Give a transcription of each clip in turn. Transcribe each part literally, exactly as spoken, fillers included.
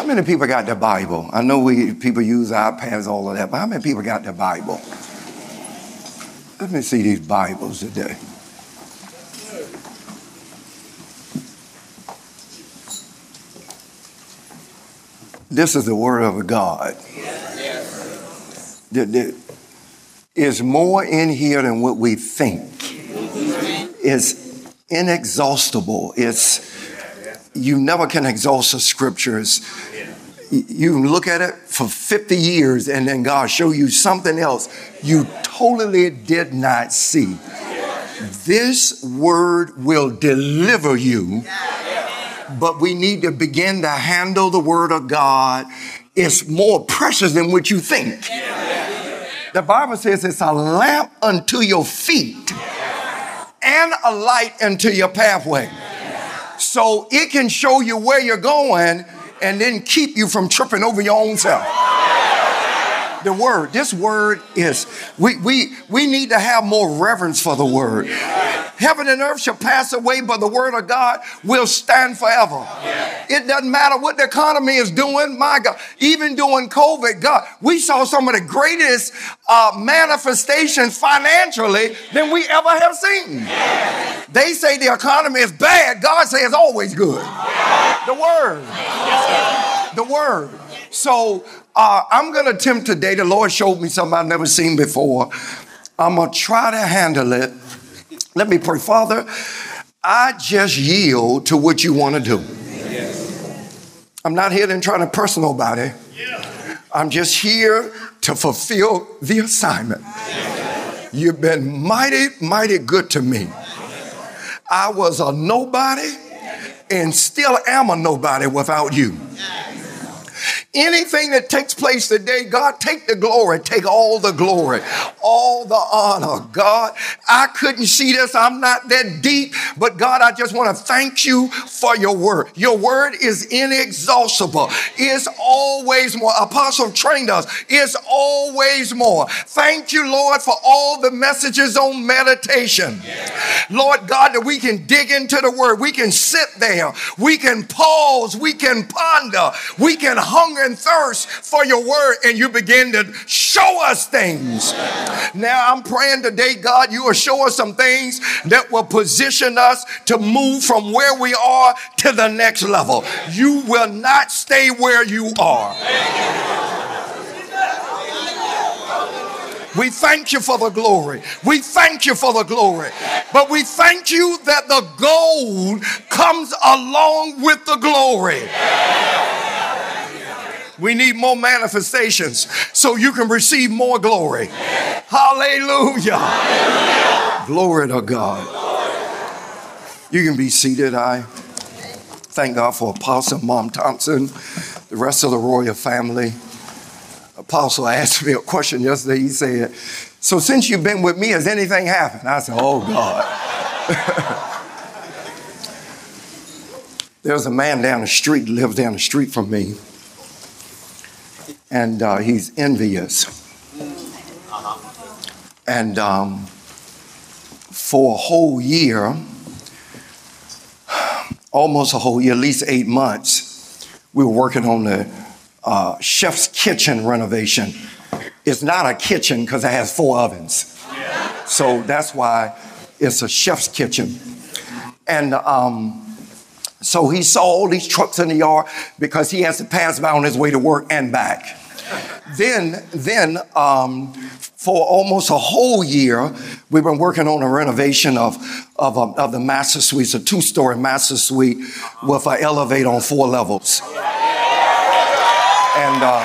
How many people got the Bible? I know we people use iPads, all of that, but how many people got the Bible? Let me see these Bibles today. This is the word of God. There's more in here than what we think. It's inexhaustible. It's you never can exhaust the scriptures. You can look at it for fifty years and then God show you something else you totally did not see. This word will deliver you, but we need to begin to handle the word of God. It's more precious than what you think. The Bible says it's a lamp unto your feet and a light unto your pathway. So it can show you where you're going and then keep you from tripping over your own self. The word, this word is, we, we, we need to have more reverence for the word. Heaven and earth shall pass away, but the word of God will stand forever. It doesn't matter what the economy is doing. My God, even during COVID, God, we saw some of the greatest uh, manifestations financially than we ever have seen. They say the economy is bad. God says it's always good. The word. The word. So uh, I'm going to attempt today. The Lord showed me something I've never seen before. I'm going to try to handle it. Let me pray. Father, I just yield to what you want to do. I'm not here to try to impress nobody. I'm just here to fulfill the assignment. You've been mighty, mighty good to me. I was a nobody and still am a nobody without you. Anything that takes place today, God, take the glory, take all the glory, all the honor. God, I couldn't see this. I'm not that deep, but God, I just want to thank you for your word. Your word is inexhaustible. It's always more. Apostle trained us. It's always more. Thank you, Lord, for all the messages on meditation. Lord God, that we can dig into the word. We can sit there. We can pause. We can ponder. We can hunger and thirst for your word, and you begin to show us things. Now I'm praying today, God, you will show us some things that will position us to move from where we are to the next level. You will not stay where you are. We thank you for the glory. We thank you for the glory. But we thank you that the gold comes along with the glory. We need more manifestations so you can receive more glory. Hallelujah. Hallelujah. Glory to God. You can be seated. I thank God for Apostle Mom Thompson, the rest of the royal family. Apostle asked me a question yesterday. He said, so since you've been with me, has anything happened? I said, oh God. There's a man down the street, lives down the street from me. And uh, he's envious. And um, for a whole year, almost a whole year, at least eight months, we were working on the uh, chef's kitchen renovation. It's not a kitchen because it has four ovens. So that's why it's a chef's kitchen. And um, so he saw all these trucks in the yard because he has to pass by on his way to work and back. Then, then um, for almost a whole year, we've been working on a renovation of, of, um, of the master suite. It's a two-story master suite with an elevator on four levels. And, um,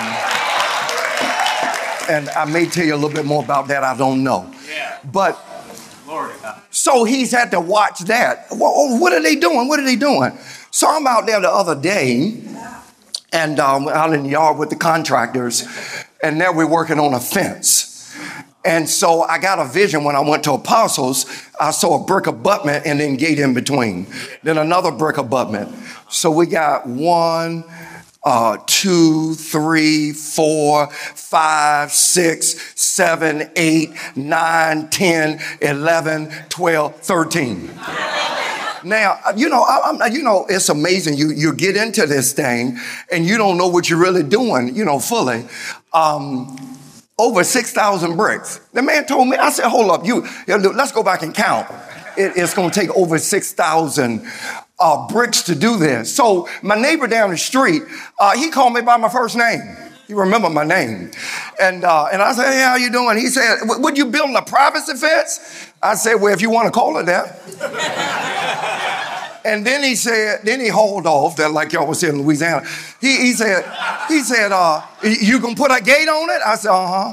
and I may tell you a little bit more about that. I don't know. But so he's had to watch that. Well, what are they doing? What are they doing? So I'm out there the other day. And um, out in the yard with the contractors, and now we're working on a fence. And so I got a vision when I went to Apostles. I saw a brick abutment and then gate in between. Then another brick abutment. So we got one, uh, two, three, four, five, six, seven, eight, nine, ten, eleven, twelve, thirteen. Now, you know, I, I'm, you know, it's amazing. You you get into this thing and you don't know what you're really doing, you know, fully. Um, over six thousand bricks. The man told me, I said, hold up, you, let's go back and count. It, it's going to take over six thousand uh, bricks to do this. So my neighbor down the street, uh, he called me by my first name. You remember my name. And uh, and I said, hey, how you doing? He said, would you build a privacy fence? I said, well, if you want to call it that. And then he said, then he hauled off, that like y'all was in Louisiana. He, he said, he said, uh, you gonna put a gate on it? I said, uh-huh.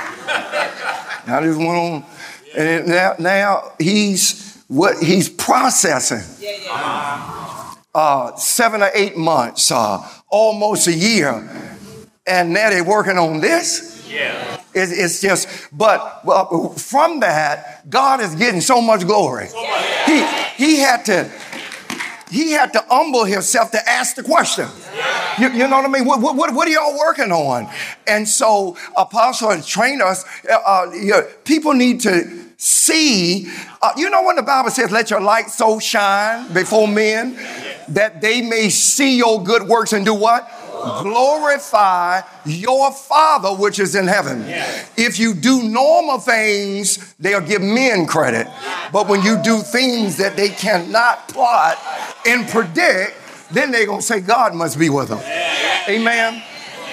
I just went on. And now, now he's what he's processing. Yeah, yeah. Uh, seven or eight months, uh, almost a year. And now they're working on this. Yeah. It, it's just, but well, from that, God is getting so much glory. So much. He, he had to, he had to humble himself to ask the question. Yeah. You, you know what I mean? What, what, what are y'all working on? And so Apostle has trained us. Uh, you know, people need to see, uh, you know when the Bible says, let your light so shine before men, that they may see your good works and do what? Glorify your Father which is in heaven. Yeah. If you do normal things, they'll give men credit. But when you do things that they cannot plot and predict, then they're going to say God must be with them. Yeah. Amen. Amen.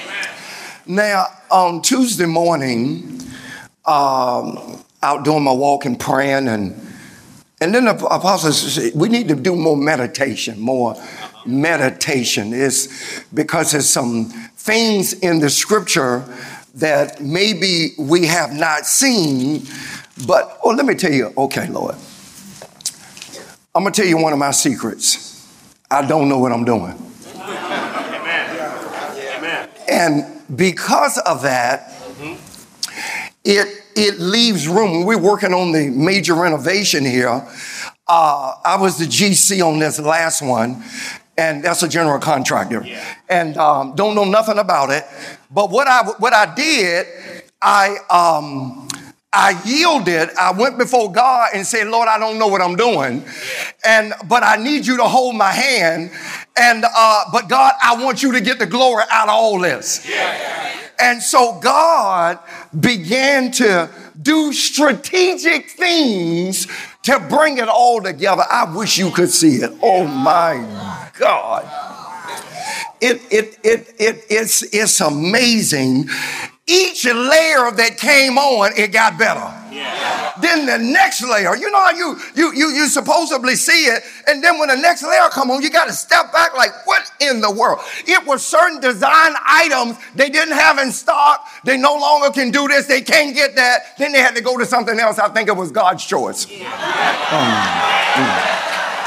Now, on Tuesday morning, um, out doing my walk and praying, and and then the apostles said, we need to do more meditation, more meditation. Is because there's some things in the scripture that maybe we have not seen, but, oh, let me tell you, okay, Lord, I'm going to tell you one of my secrets. I don't know what I'm doing. Amen. Amen. And because of that, mm-hmm. it, it leaves room. We're working on the major renovation here. Uh, I was the G C on this last one. And that's a general contractor. Yeah. And um, don't know nothing about it. But what I what I did, I um, I yielded. I went before God and said, Lord, I don't know what I'm doing. And but I need you to hold my hand. And uh, but God, I want you to get the glory out of all this. Yeah. And so God began to do strategic things to bring it all together. I wish you could see it. Oh my God. It, it, it, it, it's, it's amazing. Each layer that came on, it got better. Yeah. Then the next layer, you know how you, you, you, you supposedly see it. And then when the next layer come on, you got to step back like, what in the world? It was certain design items they didn't have in stock. They no longer can do this. They can't get that. Then they had to go to something else. I think it was God's choice. Yeah. Um, mm.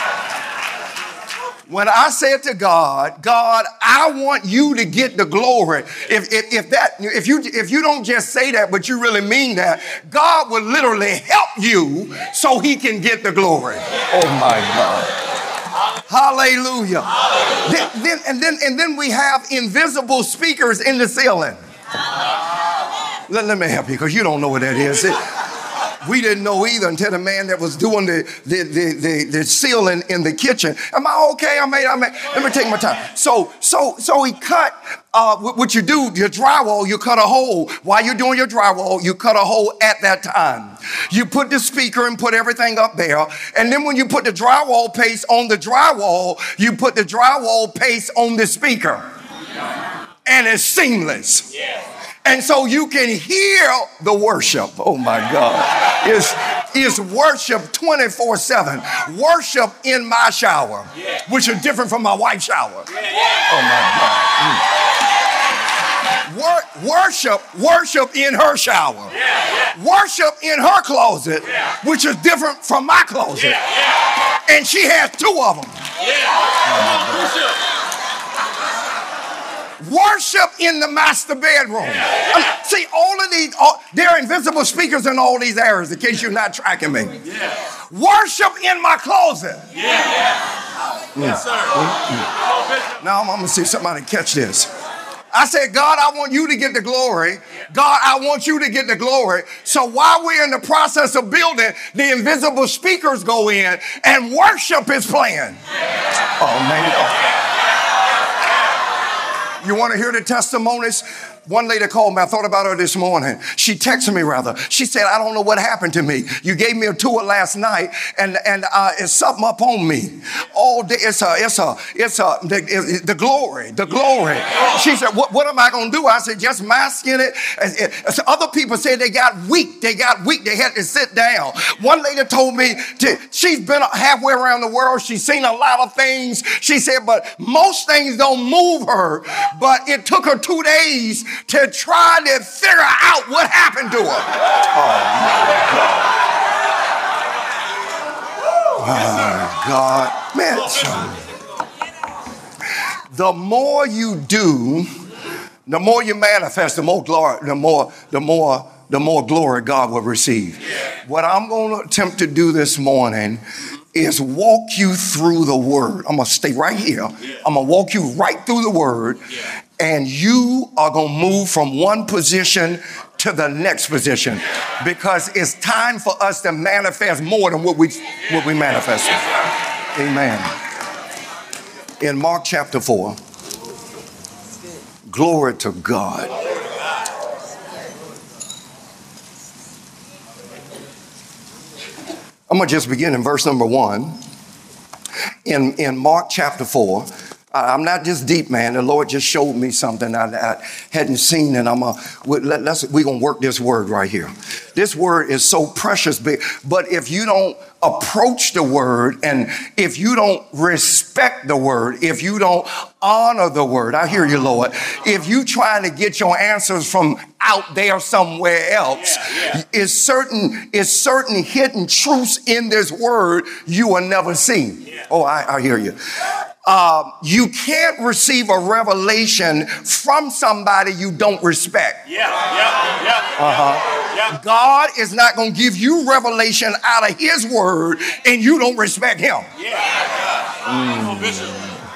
When I said to God, God, I want you to get the glory. If, if, if that, if you, if you don't just say that, but you really mean that, God will literally help you so he can get the glory. Oh my God. Hallelujah. Hallelujah. Then, then, and then, and then we have invisible speakers in the ceiling. Let, let me help you because you don't know what that is. It, We didn't know either until the man that was doing the the the, the, the ceiling in the kitchen. Am I okay? I made. I made. Let me take my time. So so so he cut. Uh, what you do, your drywall, you cut a hole. While you're doing your drywall, you cut a hole at that time. You put the speaker and put everything up there. And then when you put the drywall paste on the drywall, you put the drywall paste on the speaker. And it's seamless. Yeah. And so you can hear the worship. Oh my God. It's, it's worship twenty-four seven. Worship in my shower, yeah. which is different from my wife's shower. Yeah. Oh my God. Mm. Wor- worship, worship in her shower. Yeah. Yeah. Worship in her closet, yeah. which is different from my closet. Yeah. Yeah. And she has two of them. Yeah. Oh worship in the master bedroom. Yeah. I mean, see, all of these, all, there are invisible speakers in all these areas, in case you're not tracking me. Yeah. Worship in my closet. Yeah. Yeah. Yes, sir. Mm-hmm. Now I'm, I'm going to see somebody catch this. I, I said, God, I want you to get the glory. God, I want you to get the glory. So while we're in the process of building, the invisible speakers go in and worship is playing. Oh, man. You want to hear the testimonies? One lady called me. I thought about her this morning. She texted me, rather. She said, I don't know what happened to me. You gave me a tour last night, and, and uh, it's something up on me. All day, it's a, it's a, it's a, the, it's the glory, the glory. She said, what, what am I going to do? I said, just mask in it. And, and so other people said they got weak. They got weak. They had to sit down. One lady told me to, she's been halfway around the world. She's seen a lot of things. She said, but most things don't move her. But it took her two days to try to figure out what happened to her. Oh, God. Man, the more you do, the more you manifest, the more glory, the more, the more, the more glory God will receive. What I'm going to attempt to do this morning is walk you through the word. I'm going to stay right here. I'm going to walk you right through the word. And you are going to move from one position to the next position, because it's time for us to manifest more than what we, what we manifested. Amen. In Mark chapter four, glory to God. I'm going to just begin in verse number one. In, in Mark chapter four, I'm not just deep, man. The Lord just showed me something I, I hadn't seen, and I'm a, let, let's, we're going to work this word right here. This word is so precious, but if you don't approach the word, and if you don't respect the word, if you don't honor the word, I hear you, Lord. If you trying to get your answers from out there somewhere else, yeah, yeah. is certain is certain hidden truths in this word you will never see. Yeah. Oh, I, I hear you. Uh, you can't receive a revelation from somebody you don't respect. Yeah, yeah, yeah. Uh-huh. Yeah. God is not going to give you revelation out of his word and you don't respect him. Yeah. Mm.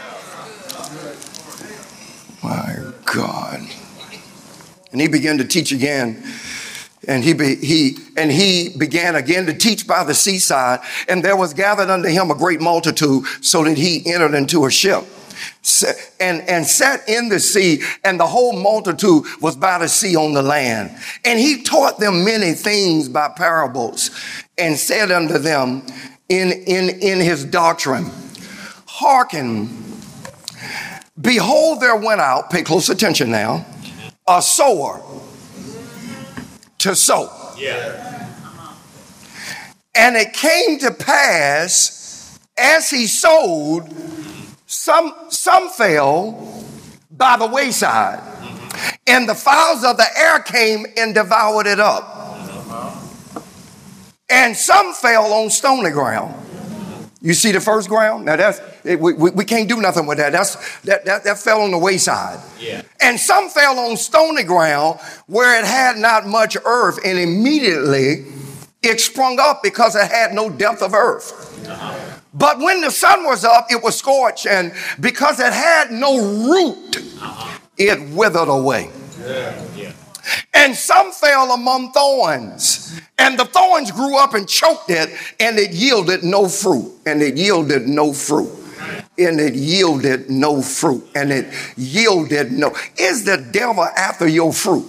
My God. And he began to teach again. And he, be, he, and he began again to teach by the seaside. And there was gathered unto him a great multitude, so that he entered into a ship and, and sat in the sea. And the whole multitude was by the sea on the land. And he taught them many things by parables, and said unto them in, in, in his doctrine, hearken, behold, there went out, pay close attention now, a sower to sow. Yeah. And it came to pass, as he sowed, some, some fell by the wayside, and the fowls of the air came and devoured it up. And some fell on stony ground. You see the first ground? Now that's, it, we, we, we can't do nothing with that. That's, that, that, that fell on the wayside. Yeah. And some fell on stony ground where it had not much earth, and immediately it sprung up because it had no depth of earth. Uh-huh. But when the sun was up, it was scorched, and because it had no root, uh-huh. it withered away. Yeah. Yeah. And some fell among thorns, and the thorns grew up and choked it, and it yielded no fruit, and it yielded no fruit, and it yielded no fruit, and it yielded no. Is the devil after your fruit?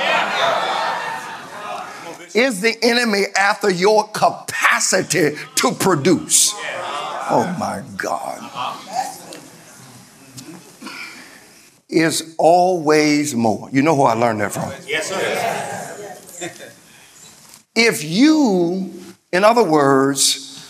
Is the enemy after your capacity to produce? Oh my God. Is always more. You know who I learned that from? Yes, sir. If you, in other words,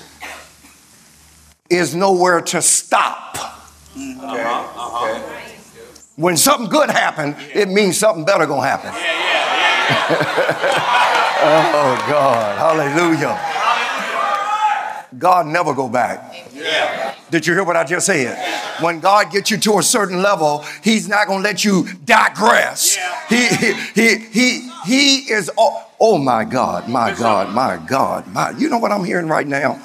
is nowhere to stop. Okay. Uh-huh. Okay. When something good happens, it means something better gonna happen. Yeah, yeah, yeah. Oh God, hallelujah. God never go back. Yeah. Did you hear what I just said? When God gets you to a certain level, he's not going to let you digress. Yeah. He, he, he, he, he is, oh, oh my God, my God, my God, my, you know what I'm hearing right now?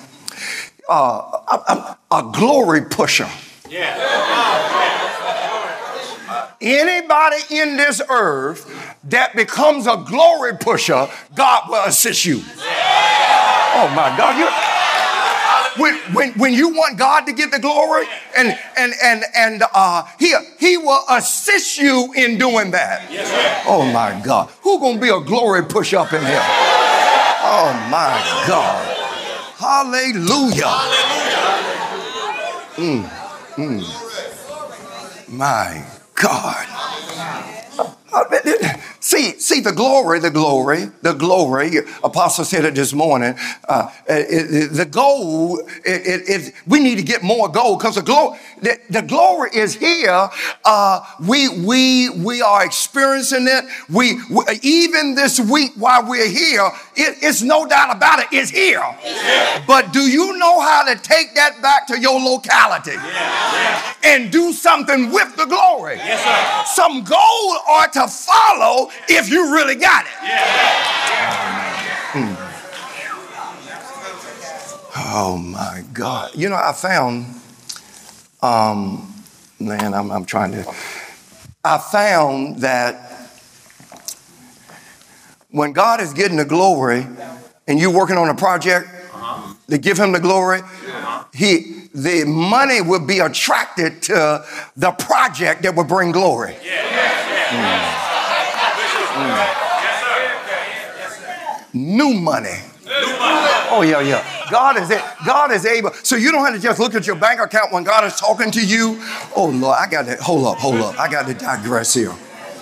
Uh, a, a, a glory pusher. Yeah. Anybody in this earth that becomes a glory pusher, God will assist you. Oh my God. You, when, when, when you want God to get the glory, and and and and uh, he he will assist you in doing that. Oh my God. Who gonna be a glory push up in here? Oh my God. Hallelujah. Mm, mm. My God. See, see the glory, the glory, the glory. Apostle said it this morning. Uh, it, it, the gold, it, it, it, we need to get more gold because the glory, the, the glory is here. Uh, we we we are experiencing it. We, we even this week while we're here, it, it's no doubt about it. It's here. Yeah. But do you know how to take that back to your locality yeah. and do something with the glory? Yes, sir. Some gold are to follow if you really got it. Yeah. Mm. Oh my God. You know, I found, um, man, I'm, I'm trying to, I found that when God is getting the glory and you're working on a project uh-huh. to give him the glory, uh-huh. he, the money will be attracted to the project that will bring glory. Yeah. Mm. New money. Oh, yeah, yeah. God is it. God is able. So you don't have to just look at your bank account when God is talking to you. Oh, Lord, I got to, hold up, hold up. I got to digress here.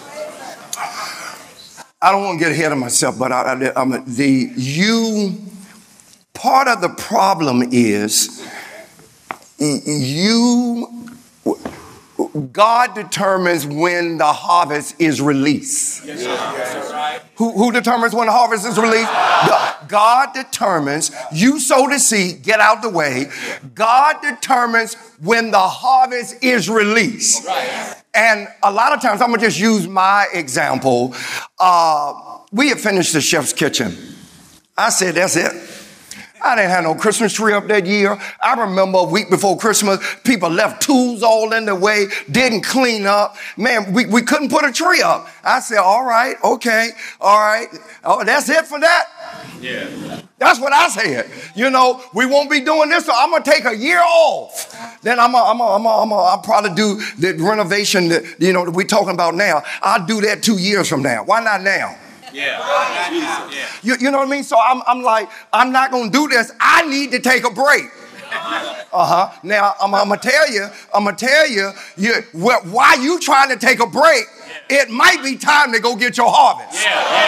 I don't want to get ahead of myself, but I, I, I'm the, you, part of the problem is you, God determines when the harvest is released. Yes, yes, right. Who, who determines when the harvest is released? God. God determines. You sow the seed, get out the way. God determines when the harvest is released. Right. And a lot of times, I'm going to just use my example. Uh, we had finished the chef's kitchen. I said, that's it. I didn't have no Christmas tree up that year. I remember a week before Christmas, people left tools all in the way, didn't clean up. Man, we, we couldn't put a tree up. I said, all right, okay, all right. Oh, that's it for that? Yeah. That's what I said. You know, we won't be doing this, so I'm going to take a year off. Then I'm going I'm I'm I'm I'll probably do the renovation that, you know, that we're talking about now. I'll do that two years from now. Why not now? Yeah. You, you know what I mean? So I'm, I'm like, I'm not going to do this. I need to take a break. Uh-huh. Now, I'm, I'm going to tell you, I'm going to tell you, you well, while you trying to take a break, it might be time to go get your harvest.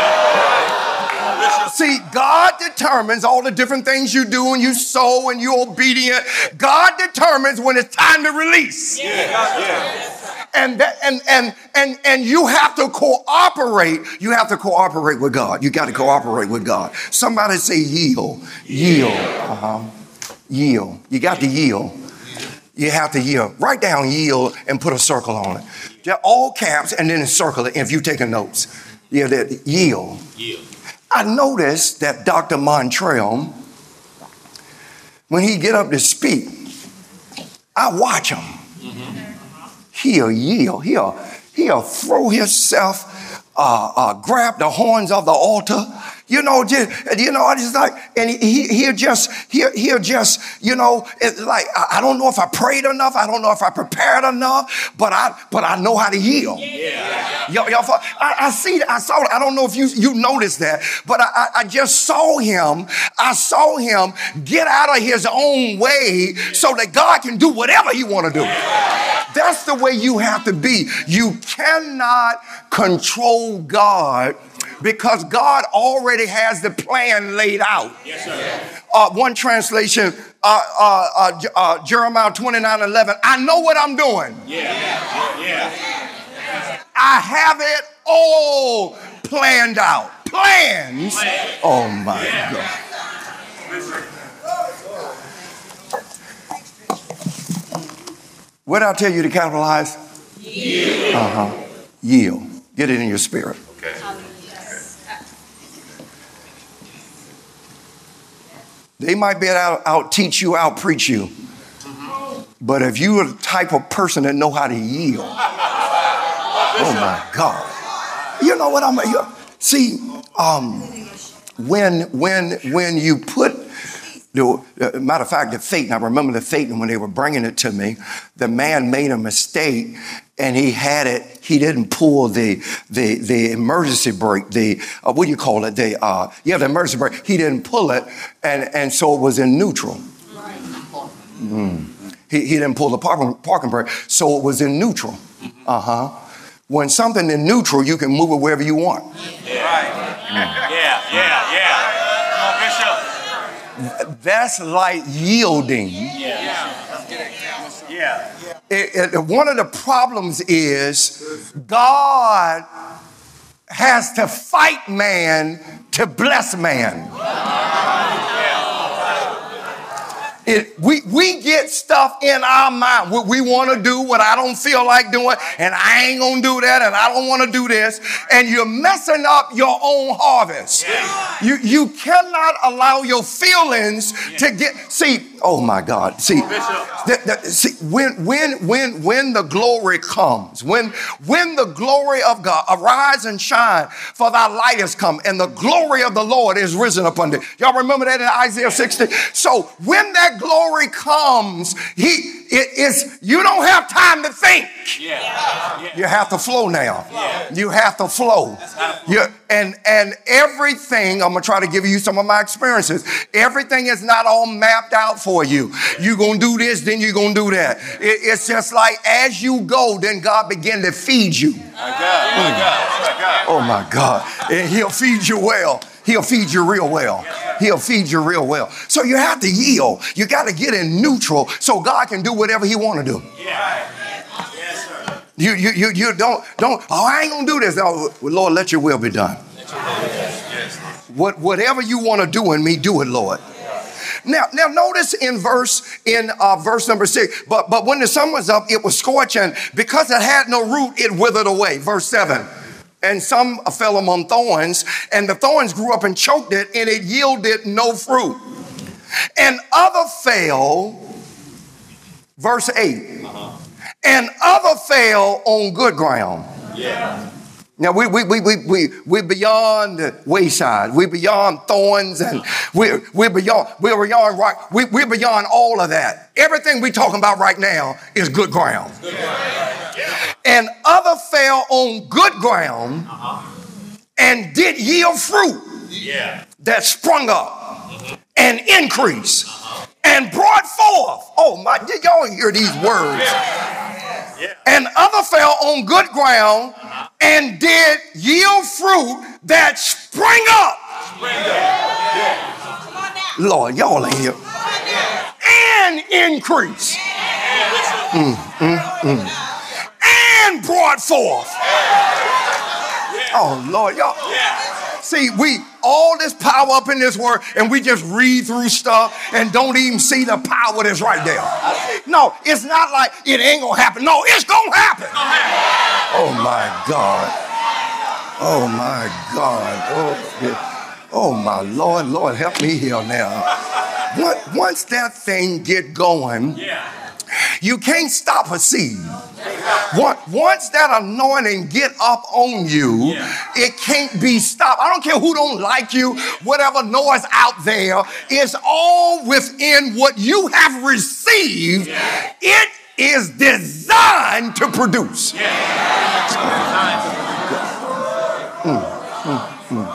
Yeah. See, God determines all the different things you do and you sow and you're obedient. God determines when it's time to release. Yeah. Yeah. And that, and and and and you have to cooperate. You have to cooperate with God. You got to cooperate with God. Somebody say yield, yield, uh-huh. yield. You got to yield. You have to yield. Write down yield and put a circle on it. Just all caps and then circle it. If you're taking notes, yeah, that yield. Yield. I noticed that Doctor Montreal, when he get up to speak, I watch him. Mm-hmm. He'll yield. He'll, he'll throw himself, uh, uh, grab the horns of the altar. You know, just, you know, I just like, and he, he'll just, he'll, he'll just, you know, it's like, I, I don't know if I prayed enough. I don't know if I prepared enough, but I, but I know how to yield. Yeah. Y'all, y'all, I, I see, I saw, I don't know if you, you noticed that, but I, I just saw him. I saw him get out of his own way so that God can do whatever he want to do. That's the way you have to be. You cannot control God because God already has the plan laid out. Yes, sir. Uh, one translation, uh, uh, uh, uh, Jeremiah twenty-nine eleven. I know what I'm doing. Yeah. Yeah. Yeah. I have it all planned out. Plans. Oh my yeah. God. What did I tell you to capitalize? Yield. Uh-huh. Yield. Get it in your spirit. Okay. They might be out, out teach you, out preach you. Mm-hmm. But if you are the type of person that know how to yield, my God. You know what I'm, you, see, um, when, when, when you put, the uh, matter of fact, the Phaeton, I remember the Phaeton when they were bringing it to me, the man made a mistake and he had it, he didn't pull the, the, the emergency brake, the, uh, what do you call it? The, uh, yeah, the emergency brake. He didn't pull it and, and so it was in neutral. Mm. He, he didn't pull the parking, parking brake, so it was in neutral. Uh-huh. When something in neutral, you can move it wherever you want. Yeah, right. mm. yeah, yeah, yeah. Come on, Bishop. That's like yielding. Yeah. Yeah. It, it, one of the problems is God has to fight man to bless man. It, we, we get stuff in our mind. What we want to do, what I don't feel like doing, and I ain't going to do that, and I don't want to do this. And you're messing up your own harvest. Yeah. You, you cannot allow your feelings yeah. to get, see, oh my God. See, the, the, see when, when, when, when the glory comes, when, when the glory of God, arise and shine, for thy light has come, and the glory of the Lord is risen upon thee. Y'all remember that in Isaiah sixty? So when that glory comes, he it is you don't have time to think. Yeah. Yeah. You have to flow now. Yeah. You have to flow. You, and and everything, I'm gonna try to give you some of my experiences. Everything is not all mapped out for you. You're gonna do this, then you're gonna do that. It, it's just like as you go, then God begin to feed you. My God, my God, my God. Oh my God. And he'll feed you well. He'll feed you real well. He'll feed you real well. So you have to yield. You got to get in neutral so God can do whatever he want to do. Yeah. Yes, sir. You, you, you, you don't, don't, oh, I ain't going to do this. Oh, Lord, let your will be done. Yes. What, whatever you want to do in me, do it, Lord. Now, now notice in verse, in uh, verse number six, but, but when the sun was up, it was scorching because it had no root, it withered away. Verse seven. And some fell among thorns, and the thorns grew up and choked it, and it yielded no fruit. And other fell, verse eight, uh-huh. and other fell on good ground. Yeah. Now we we we we we we're beyond the wayside. We're beyond thorns, and we're we're beyond we're beyond rock. We, we're beyond all of that. Everything we're talking about right now is good ground. Good ground. And other fell on good ground uh-huh. and did yield fruit yeah. that sprung up uh-huh. and increased uh-huh. and brought forth. Oh my, did y'all hear these words? Yeah. Yeah. And other fell on good ground uh-huh. and did yield fruit that sprang up. Spring up. Yeah. Lord, y'all ain't here. And increase. Mm, mm, mm. And brought forth. Oh, Lord, y'all. See, we, all this power up in this word, and we just read through stuff and don't even see the power that's right there. No, it's not like it ain't gonna happen. No, it's gonna happen. Oh, my God. Oh, my God. Oh, yeah. Oh my Lord. Lord, help me here now. Once that thing get going, you can't stop a seed. Once that anointing get up on you, it can't be stopped. I don't care who don't like you, whatever noise out there, it's all within what you have received. It is designed to produce. Mm, mm, mm.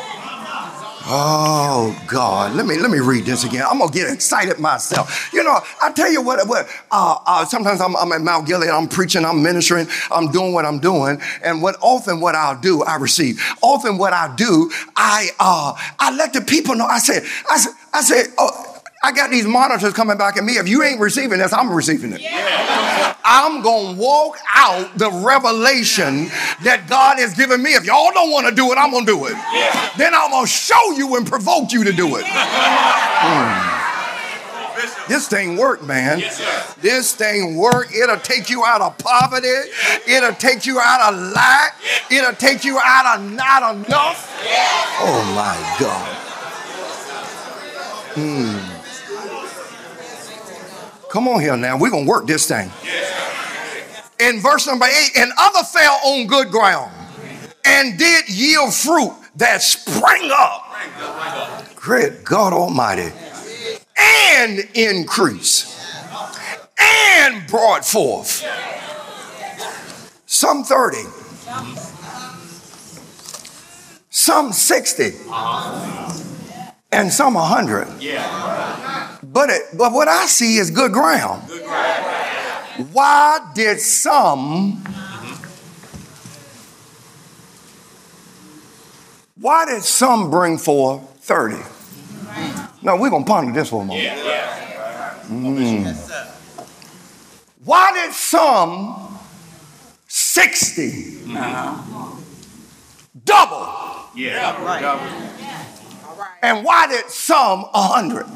Oh God, let me let me read this again. I'm gonna get excited myself. You know, I tell you what. What? Uh, uh, sometimes I'm, I'm at Mount Gilead. I'm preaching. I'm ministering. I'm doing what I'm doing. And what often what I'll do, I receive. Often what I do, I uh, I let the people know. I said, I said, I said. Oh, I got these monitors coming back at me. If you ain't receiving this, I'm receiving it. Yeah. I'm going to walk out the revelation that God has given me. If y'all don't want to do it, I'm going to do it. Yeah. Then I'm going to show you and provoke you to do it. Mm. This thing work, man. Yes, sir. This thing work. It'll take you out of poverty. It'll take you out of lack. It'll take you out of not enough. Oh, my God. Hmm. Come on here now. We're going to work this thing. In verse number eight, and other fell on good ground and did yield fruit that sprang up. Great God Almighty. And increase. And brought forth. Some thirty. Some sixty. And some a hundred. But, it, but what I see is good ground. Why did some, why did some bring forth thirty? Now, we're going to ponder this for a moment. Mm. Why did some sixty double? And why did some one hundred?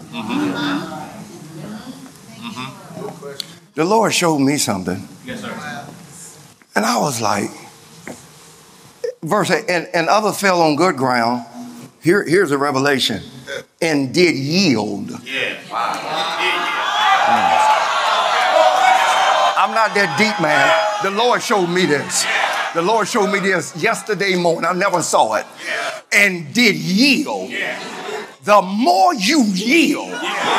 The Lord showed me something. Yes, sir. And I was like, verse eight, and, and other fell on good ground. Here, here's a revelation. And did yield. Yeah. I'm not that deep, man. The Lord showed me this. The Lord showed me this yesterday morning. I never saw it. And did yield. The more you yield,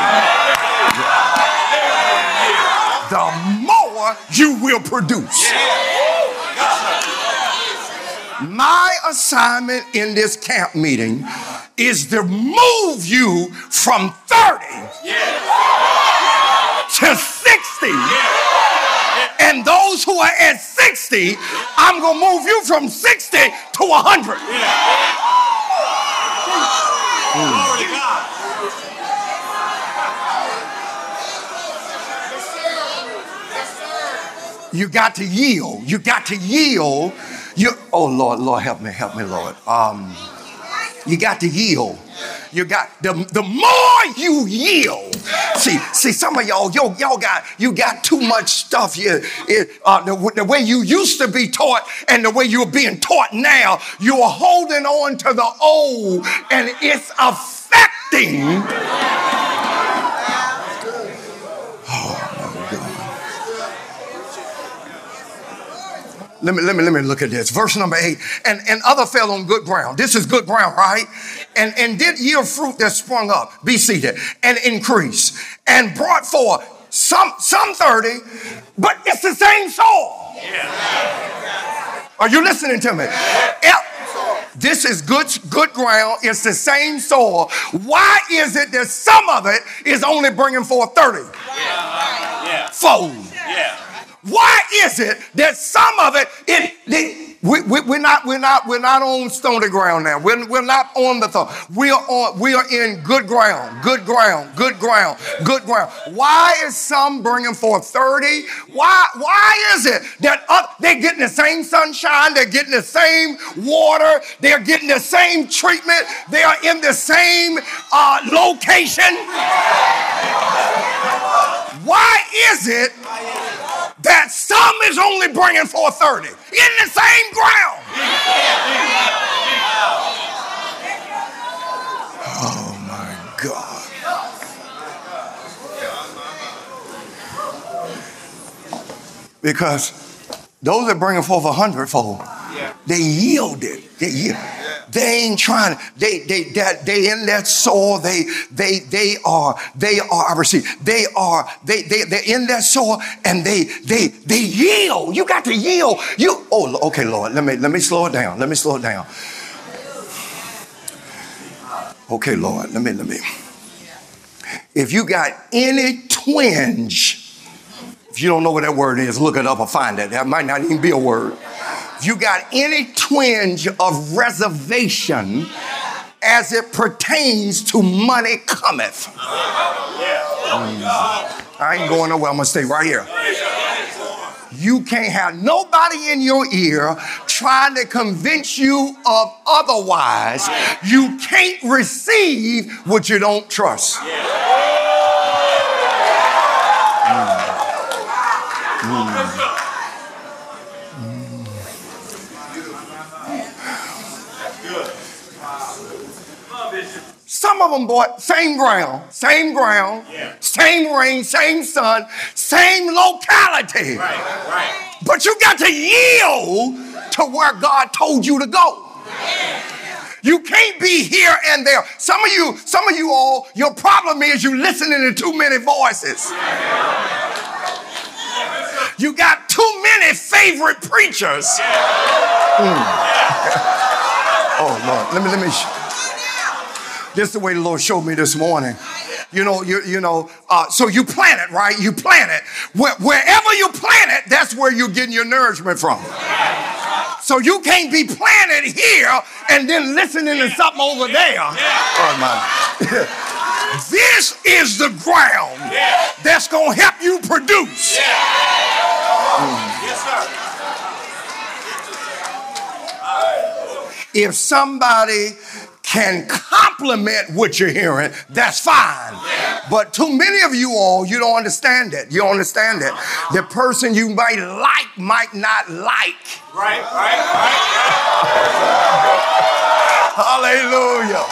the more you will produce. My assignment in this camp meeting is to move you from thirty to sixty. And those who are at sixty, I'm going to move you from sixty to one hundred. Glory to God. You got to yield. You got to yield. You, oh, Lord, Lord, help me, help me, Lord. Um, you got to yield. You got the the more you yield. See, see, some of y'all, yo, y'all got you got too much stuff. You, it, uh, the, the way you used to be taught and the way you're being taught now, you are holding on to the old, and it's affecting. Oh my God. Let me, let me, let me look at this. Verse number eight. And, and other fell on good ground. This is good ground, right? And, and did yield fruit that sprung up. Be seated. And increase. And brought forth some, some thirty, but it's the same soil. Yeah. Are you listening to me? Yep. This is good, good ground. It's the same soil. Why is it that some of it is only bringing forth thirty? Yeah. Fold. Yeah. Why is it that some of it, it, it we, we, we're not, we're not, we're not on stony ground now. We're, we're not on the thorn. We are on, we are in good ground, good ground, good ground, good ground. Why is some bringing forth thirty? Why, why is it that uh, they're getting the same sunshine, they're getting the same water, they're getting the same treatment, they are in the same uh, location? Why is it that some is only bringing forth thirty in the same ground? Oh my God. Because those that bringing forth a hundredfold, they yielded. They yielded. They ain't trying. They they that they in that soil. They they they are they are. I receive. They are they they they're in that soil and they they they yield. You got to yield. You oh okay Lord. Let me let me slow it down. Let me slow it down. Okay Lord. Let me let me. If you got any twinge, if you don't know what that word is, look it up or find it. That might not even be a word. If you got any twinge of reservation as it pertains to money cometh. Mm. I ain't going nowhere. I'm going to stay right here. You can't have nobody in your ear trying to convince you of otherwise. You can't receive what you don't trust. Mm. Mm. Some of them bought same ground, same ground, yeah. Same rain, same sun, same locality. Right, right. But you got to yield to where God told you to go. You can't be here and there. Some of you, some of you all, your problem is you listening to too many voices. You got too many favorite preachers. Mm. Oh Lord, let me let me. Sh- this is the way the Lord showed me this morning. You know, you you know. Uh, so you plant it, right? You plant it. Where, wherever you plant it, that's where you're getting your nourishment from. So you can't be planted here and then listening to something over there. Oh my. This is the ground that's going to help you produce. Mm. Yes, sir. If somebody can compliment what you're hearing, that's fine. But too many of you all, you don't understand it. You don't understand it. The person you might like might not like. Right, right, right. Hallelujah.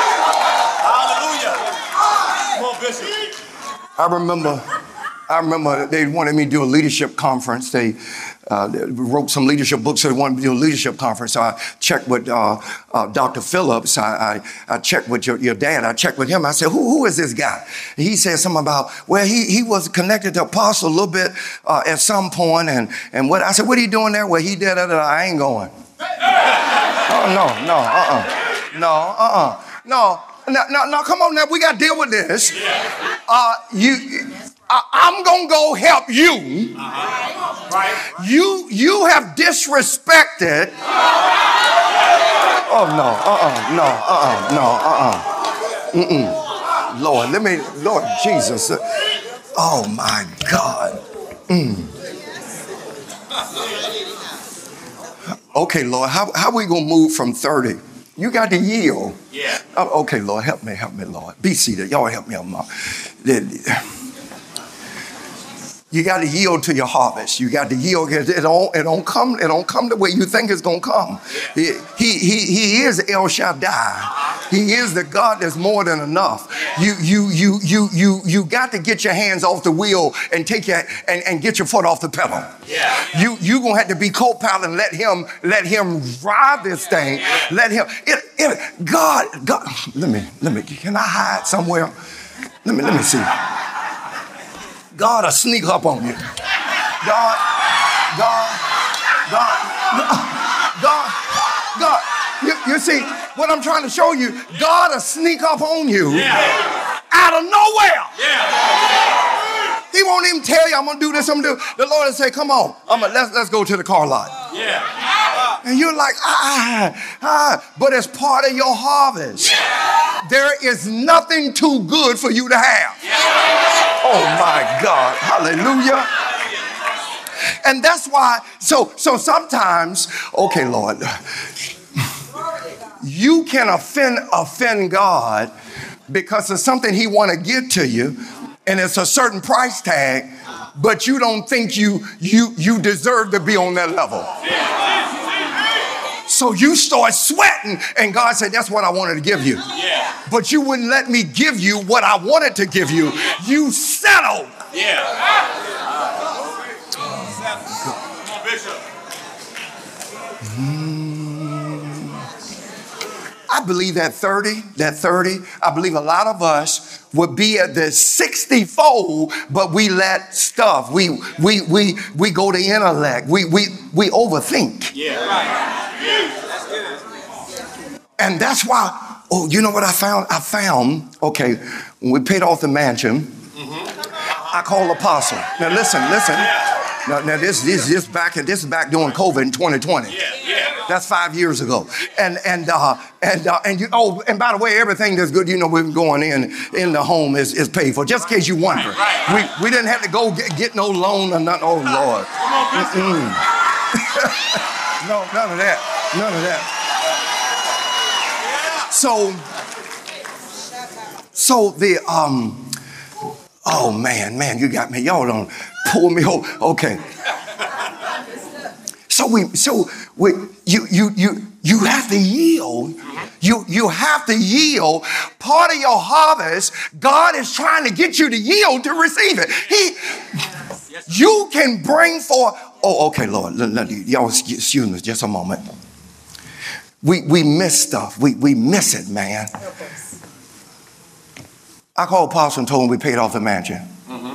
Hallelujah. Come on, Bishop. I remember, I remember they wanted me to do a leadership conference. They uh, wrote some leadership books, so they wanted me to do a leadership conference. So I checked with uh, uh, Doctor Phillips. I, I, I checked with your, your dad. I checked with him. I said, who, who is this guy? He said something about, well, he, he was connected to Apostle a little bit uh, at some point. And, and what I said, what are you doing there? Well, he did it. I ain't going. Oh, no, no, uh-uh. No, uh-uh. No, no, no, no, come on now. We got to deal with this. Uh, you... I'm going to go help you. Uh-huh. Right. You you have disrespected. Oh, no, uh-uh, no, uh-uh, no, uh-uh. Mm-mm. Lord, let me, Lord Jesus. Oh, my God. Mm. Okay, Lord, how, how are we going to move from thirty? You got to yield. Yeah. Oh, okay, Lord, help me, help me, Lord. Be seated. Y'all help me out, Mom. You got to yield to your harvest. You got to yield. It don't, it don't come. It don't come the way you think it's gonna come. He, he, he, he is El Shaddai. He is the God that's more than enough. You, you, you, you, you, you got to get your hands off the wheel and take your and, and get your foot off the pedal. Yeah. You, you gonna have to be co-pilot and let him, let him drive this thing. Let him. It, it, God, God. Let me, let me. Can I hide somewhere? Let me, let me see. God will sneak up on you. God, God, God, God, God. You, you see, what I'm trying to show you, God will sneak up on you Yeah. out of nowhere. Yeah. He won't even tell you, I'm going to do this, I'm going to do. The Lord will say, come on, I'm gonna, let's, let's go to the car lot. Yeah. And you're like, ah, ah, but it's part of your harvest. Yeah. There is nothing too good for you to have. Yeah. Oh my God, hallelujah. And that's why, so, so sometimes, okay, Lord, you can offend, offend God because of something he want to give to you, and it's a certain price tag, but you don't think you, you, you deserve to be on that level. So you start sweating, and God said, that's what I wanted to give you. Yeah. But you wouldn't let me give you what I wanted to give you. You settled. Yeah. Come on, Bishop. Mm. I believe that thirty, that thirty, I believe a lot of us would be at the sixty-fold, but we let stuff, we we we we go to intellect, we we we overthink. Yeah. Right. Yeah. That's good. And that's why, oh, you know what I found? I found, okay, when we paid off the mansion, mm-hmm. I called Apostle. Now listen, listen. Now, now this, this, this back, this is back during COVID in twenty twenty. Yeah, yeah. That's five years ago. And and uh, and uh, and you. Oh, and by the way, everything that's good, you know, we're going in in the home is, is paid for. Just in case you wonder, right, right. we we didn't have to go get, get no loan or nothing. Oh Lord. No, none of that. None of that. So, so the um, oh man, man, you got me. Y'all don't pull me over. Okay. So we, so we, you, you, you, you have to yield. You, you have to yield. Part of your harvest, God is trying to get you to yield to receive it. He, you can bring forth Oh, okay, Lord. Let, let, y'all excuse me just a moment. We we miss stuff. We we miss it, man. I called Apostle and told him we paid off the mansion. Mm-hmm.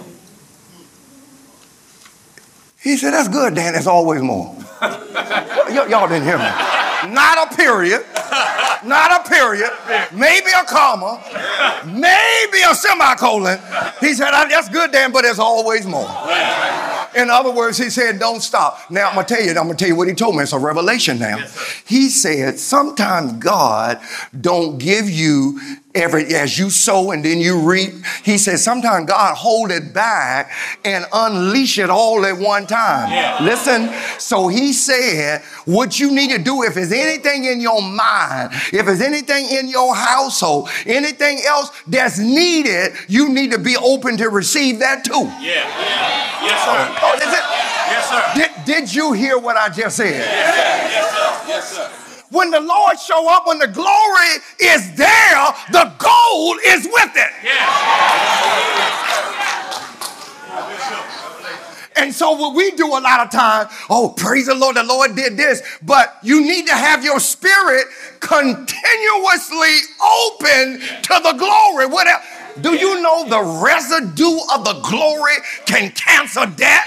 He said, that's good, Dan. There's always more. y- y'all didn't hear me. Not a period. Not a period. Maybe a comma. Maybe a semicolon. He said, that's good, Dan, but there's always more. In other words, he said, don't stop. Now, I'm going to tell you, I'm going to tell you what he told me. It's a revelation now. Yes, he said, sometimes God don't give you every, as you sow and then you reap. He said, sometimes God hold it back and unleash it all at one time. Yeah. Listen, so he said, what you need to do, if there's anything in your mind, if there's anything in your household, anything else that's needed, you need to be open to receive that too. Yeah. yeah. Yes, sir. Oh, is it? Yes, sir. Did, did you hear what I just said? Yes, sir. Yes, sir. Yes, sir. When the Lord show up, when the glory is there, the gold is with it. Yeah. And so what we do a lot of times, oh, praise the Lord, the Lord did this. But you need to have your spirit continuously open to the glory. What else? Do you know the residue of the glory can cancel death?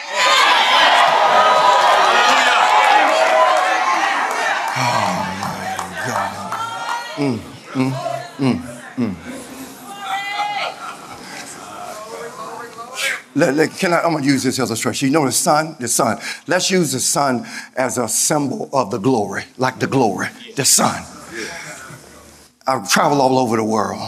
Oh, my God. Mm, mm, mm, mm. Let, let, can I, I'm going to use this illustration. You know the sun? The sun. Let's use the sun as a symbol of the glory, like the glory, the sun. I travel all over the world.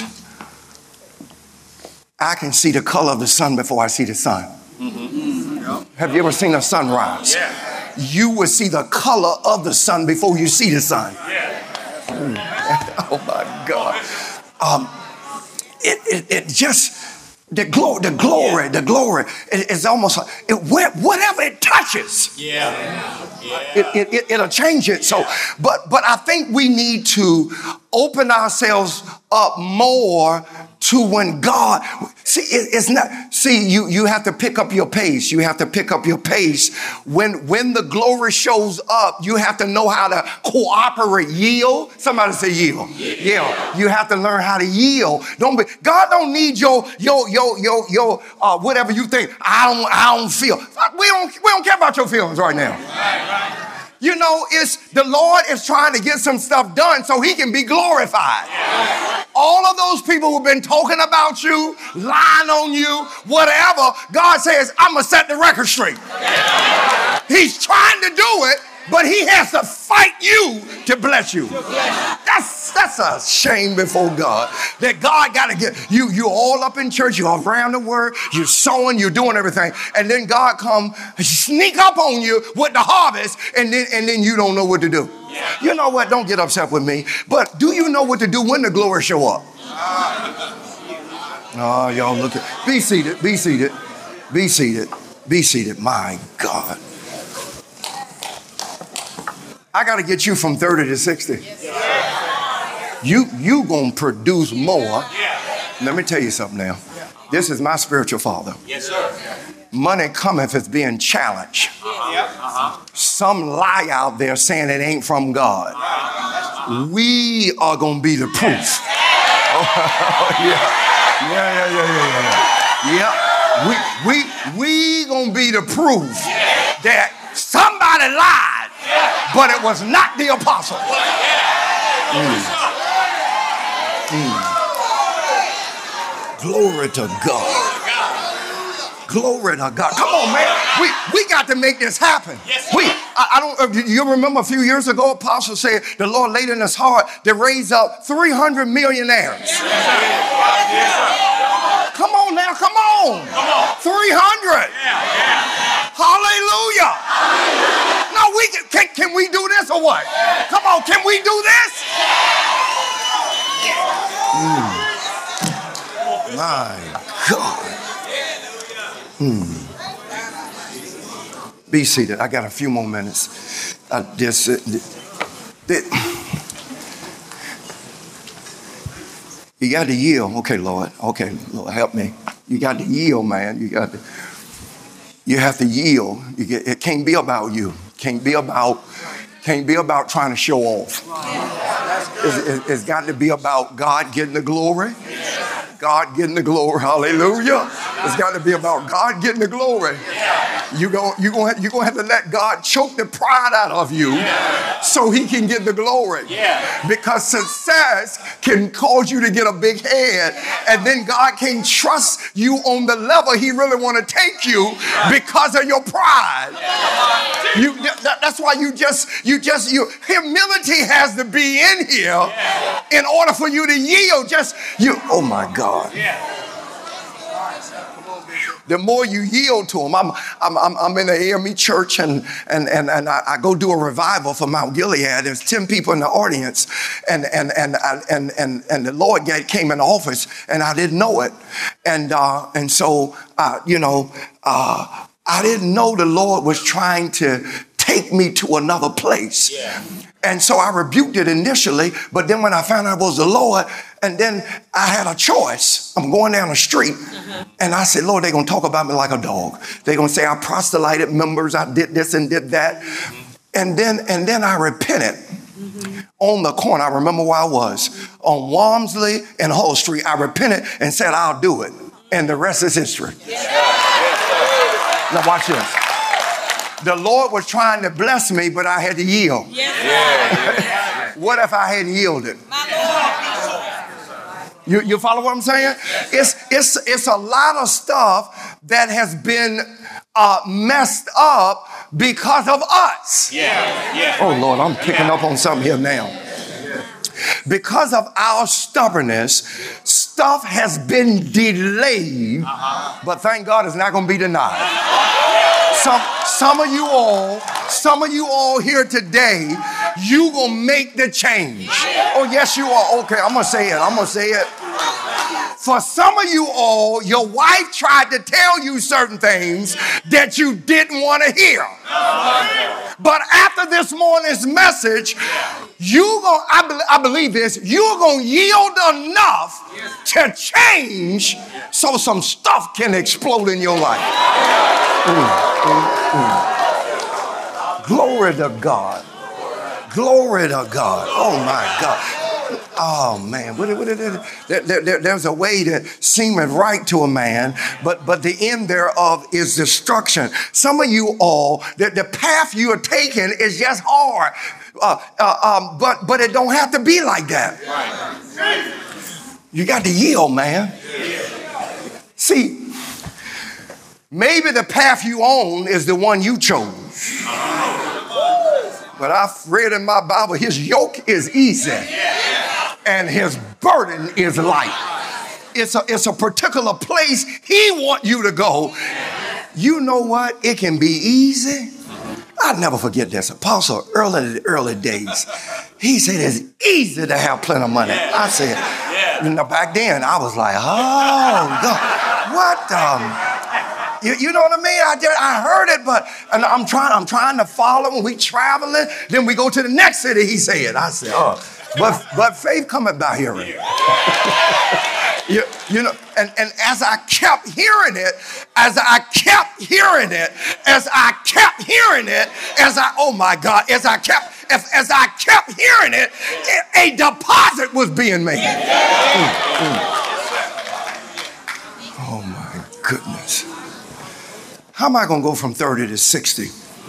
I can see the color of the sun before I see the sun. Mm-hmm. Have you ever seen a sunrise? Yeah. You will see the color of the sun before you see the sun. Yeah. Oh, my God. Um, it, it, it just... The glory, the glory, the glory is almost like it, whatever it touches, yeah, yeah. It, it, it, it'll change it. So, but but I think we need to open ourselves up more to when God, see, it, it's not, see, you, you have to pick up your pace. You have to pick up your pace. When, when the glory shows up, you have to know how to cooperate, yield. Somebody say yield. Yeah. yeah. You have to learn how to yield. Don't be, God don't need your, your, your, your, your, uh, whatever you think. I don't, I don't feel. We don't, we don't care about your feelings right now. Right, right. You know, it's the Lord is trying to get some stuff done so he can be glorified. Yeah. All of those people who've been talking about you, lying on you, whatever, God says, I'm going to set the record straight. Yeah. He's trying to do it, but he has to fight you to bless you. That's that's a shame before God. That God got to get you. You're all up in church. You're around the word. You're sowing. You're doing everything. And then God come sneak up on you with the harvest. And then, and then you don't know what to do. Yeah. You know what? Don't get upset with me. But do you know what to do when the glory show up? Oh, y'all look at. Be seated. Be seated. Be seated. Be seated. My God. I got to get you from thirty to sixty. Yes, you you going to produce more. Yeah. Let me tell you something now. This is my spiritual father. Yes, sir. Money cometh as being challenged. Uh-huh. Uh-huh. Some lie out there saying it ain't from God. Uh-huh. We are going to be the proof. Oh, yeah. Yeah, yeah, yeah, yeah, yeah. Yeah. We, we, we going to be the proof that somebody lied. But it was not the apostle. Mm. Mm. Glory to God. Glory to God. Come on, man. We we got to make this happen. We I, I don't. You remember a few years ago, Apostle said the Lord laid in his heart to raise up three hundred millionaires. Come on now, come on. three hundred. Hallelujah. No, we can, can, can we do this or what? Come on, can we do this? Mm. My God. Mm. Be seated. I got a few more minutes. I just, uh, th- you got to yield. Okay, Lord. Okay, Lord, help me. You got to yield, man. You got to. you have to yield. You get, it can't be about you. Can't be about, can't be about trying to show off. It's, it's, it's got to be about God getting the glory. God getting the glory. Hallelujah. It's got to be about God getting the glory. You're going you gonna, you gonna have to let God choke the pride out of you so he can get the glory. Because success can cause you to get a big head, and then God can't trust you on the level he really want to take you because of your pride. You, that, that's why you just, you just, you, humility has to be in here in order for you to yield. Just, you, oh my God. The more you yield to him, I'm, I'm, I'm, I'm in the A M E church, and, and, and, and I, I go do a revival for Mount Gilead. There's ten people in the audience, and, and, and, and, and, and the Lord came in the office, and I didn't know it. And, uh, and so, uh, you know, uh, I didn't know the Lord was trying to take me to another place. Yeah. And so I rebuked it initially, but then when I found out it was the Lord, and then I had a choice. I'm going down the street, uh-huh. and I said, Lord, they're going to talk about me like a dog. They're going to say I proselyted members, I did this and did that. Mm-hmm. And then and then I repented. Mm-hmm. On the corner, I remember where I was. Mm-hmm. On Walmsley and Hull Street, I repented and said, I'll do it. And the rest is history. Yeah. Now watch this. The Lord was trying to bless me, but I had to yield. Yes. What if I hadn't yielded? You, you follow what I'm saying? It's, it's, it's a lot of stuff that has been uh, messed up because of us. Yeah. Yeah. Oh, Lord, I'm picking up on something here now. Because of our stubbornness, stuff has been delayed, uh-huh. but thank God it's not going to be denied. Some, some of you all, some of you all here today, you gonna make the change. Oh, yes, you are. Okay, I'm gonna say it. I'm gonna say it. For some of you all, your wife tried to tell you certain things that you didn't want to hear. But after this morning's message, you gonna, I, be, I believe this, you're gonna yield enough to change so some stuff can explode in your life. Mm, mm, mm. Glory to God. Glory to God. Oh my God. Oh man, what, what, there, there, there's a way that seemeth right to a man, but, but the end thereof is destruction. Some of you all, the, the path you are taking is just hard, uh, uh, um, but, but it don't have to be like that. You got to yield, man. See, maybe the path you own is the one you chose. But I've read in my Bible, his yoke is easy and his burden is light. It's a, it's a particular place he wants you to go. You know what? It can be easy. I'll never forget this. Apostle, early in the early days, he said it's easy to have plenty of money. I said, you know, back then, I was like, oh, God, what? Um, You, you know what I mean? I did, I heard it, but and I'm trying. I'm trying to follow. When we traveling, then we go to the next city. He said, "I said, oh, but but faith cometh by hearing." you, you know, and and as I kept hearing it, as I kept hearing it, as I kept hearing it, as I oh my God, as I kept as, as I kept hearing it, a deposit was being made. Mm, mm. Oh my goodness. How am I going to go from thirty to sixty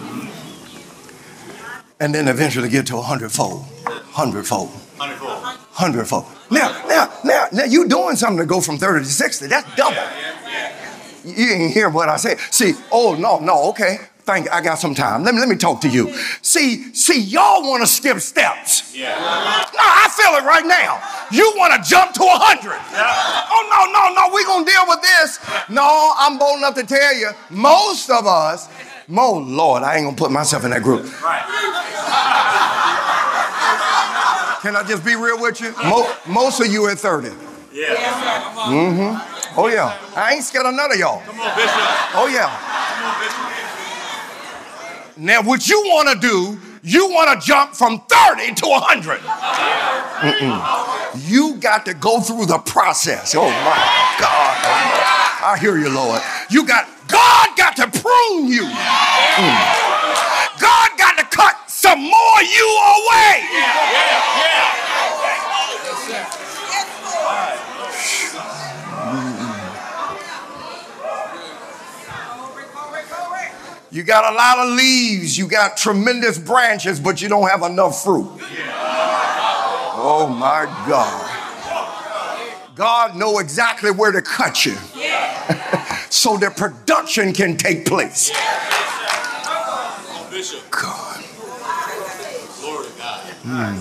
and then eventually get to a hundredfold, hundredfold, hundredfold? Now, now, now, now, you doing something to go from thirty to sixty. That's double. You didn't hear what I said. See, oh, no, no, okay. Thank you. I got some time. Let me, let me talk to you. See, see, y'all want to skip steps. Yeah. No, I feel it right now. You want to jump to a hundred. Yeah. Oh, no, no, no, we're going to deal with this. No, I'm bold enough to tell you, most of us, oh, Lord, I ain't going to put myself in that group. Right. Can I just be real with you? Mo- most of you at thirty. Yeah. Mm-hmm. Oh, yeah. I ain't scared of none of y'all. Come on, Bishop. Oh, yeah. Come on, Bishop. Now, what you want to do, you want to jump from thirty to one hundred. Mm-mm. You got to go through the process. Oh, my God. I hear you, Lord. You got, God got to prune you. Mm. God got to cut some more you away. Yeah, yeah. You got a lot of leaves, you got tremendous branches, but you don't have enough fruit. Oh my God. God knows exactly where to cut you so that production can take place. God. Hmm.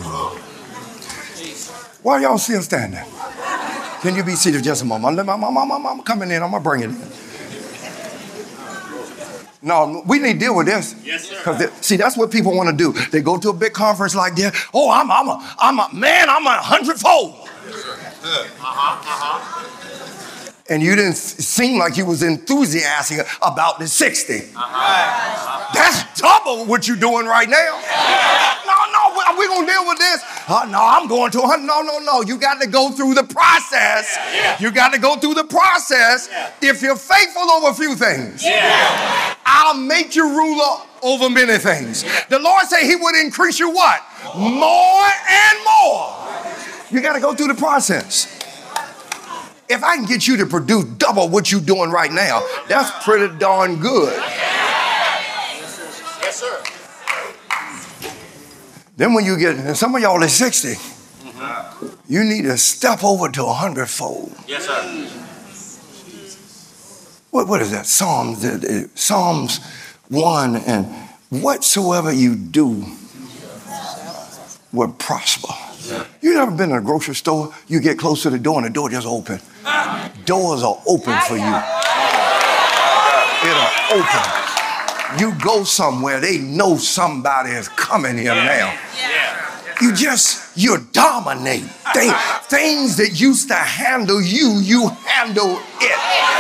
Why are y'all still standing? Can you be seated just a moment? I'm, I'm, I'm, I'm coming in, I'm going to bring it in. No, we need to deal with this. Yes, sir. Because see, that's what people want to do. They go to a big conference like this. Oh, I'm, I'm a, I'm a man. I'm a hundredfold. Yes, sir. Uh-huh, uh-huh. And you didn't seem like you was enthusiastic about the sixty. Uh-huh. That's double what you're doing right now. No, no, we're going to deal with this. Uh, no, I'm going to one hundred. No, no, no. You got to go through the process. Yeah, yeah. You got to go through the process. Yeah. If you're faithful over a few things, yeah. I'll make you ruler over many things. Yeah. The Lord said he would increase you what? More and more. You got to go through the process. If I can get you to produce double what you're doing right now, that's pretty darn good. Yes, sir. Then when you get, and some of y'all is sixty, mm-hmm. you need to step over to a hundredfold. Yes, sir. What, what is that? Psalms, uh, uh, Psalms one, and whatsoever you do will prosper. You never been in a grocery store? You get close to the door and the door just open. Doors are open for you. It'll open. You go somewhere, they know somebody is coming here now. You just, you dominate. They, things that used to handle you, you handle it.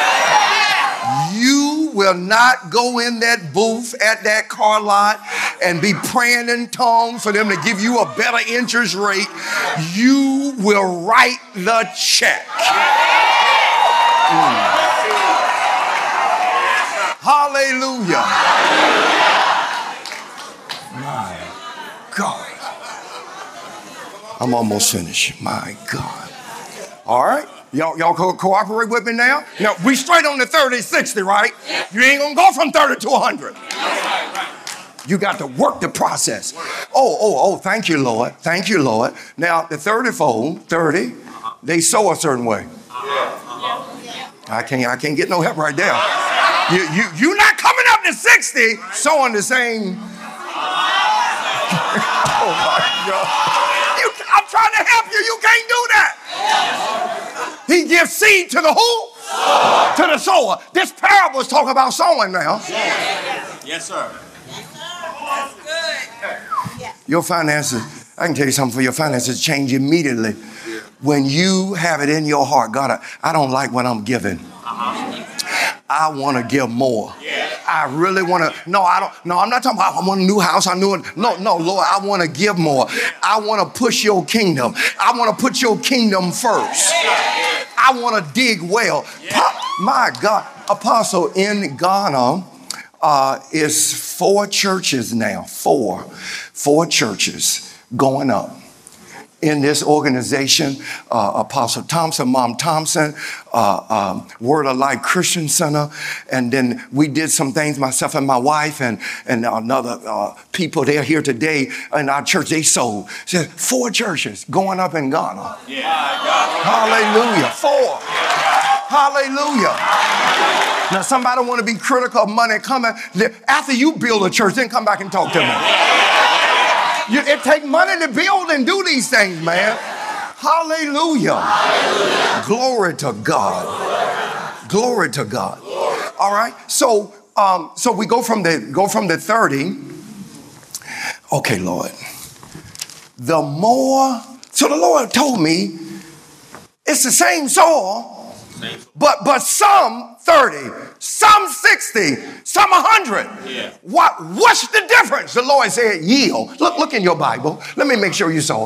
You will not go in that booth at that car lot and be praying in tongues for them to give you a better interest rate. You will write the check. Mm. Hallelujah. My God. I'm almost finished. My God. All right. Y'all, y'all co- cooperate with me now? Now, we straight on the thirty, sixty, right? You ain't going to go from thirty to one hundred. You got to work the process. Oh, oh, oh, thank you, Lord. Thank you, Lord. Now, the thirty-fold, thirty, they sow a certain way. I can't, I can't get no help right there. You, you, you're not coming up to sixty sowing the same. Oh, my God. You, I'm trying to help you. You can't do that. He gives seed to the who? To the sower. This parable is talking about sowing now. Yes, sir. That's good. Your finances, I can tell you something, for your finances change immediately when you have it in your heart. God, I, I don't like what I'm giving. I want to give more. I really want to. No, I don't. No, I'm not talking about I want a new house. I knew it. No, no, Lord, I want to give more. I want to push your kingdom. I want to put your kingdom first. I want to dig well. My God, Apostle, in Ghana uh, is four churches now. Four, four churches going up. In this organization, uh, Apostle Thompson, Mom Thompson, uh, um, Word of Life Christian Center, and then we did some things, myself and my wife and, and another uh, people, they're here today in our church, they sold. So four churches going up in Ghana. Yeah. Hallelujah. Four. Hallelujah. Now somebody want to be critical of money coming. After you build a church, then come back and talk to me. You, it takes money to build and do these things, man. Hallelujah. Hallelujah. Glory to God. Glory to God. All right. So, um, so we go from the go from the thirty. Okay, Lord. The more. So the Lord told me it's the same soil, but but some thirty, some sixty, some one hundred. Yeah. What, what's the difference? The Lord said yield. Look, look in your Bible. Let me make sure you saw it.